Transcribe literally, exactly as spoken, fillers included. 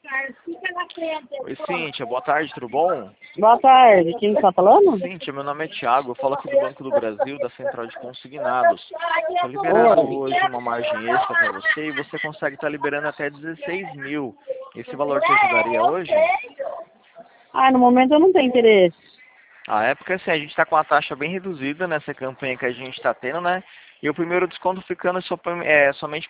Oi, Cíntia, boa tarde, tudo bom? Boa tarde, quem está falando? Cíntia, meu nome é Thiago, eu falo aqui do Banco do Brasil, da Central de Consignados. Estou liberando Oi. hoje uma margem extra para você e você consegue estar liberando até dezesseis mil. Esse valor te ajudaria hoje? Ah, no momento eu não tenho interesse. A época, assim, a gente está com a taxa bem reduzida nessa campanha que a gente está tendo, né? E o primeiro desconto ficando só, é, somente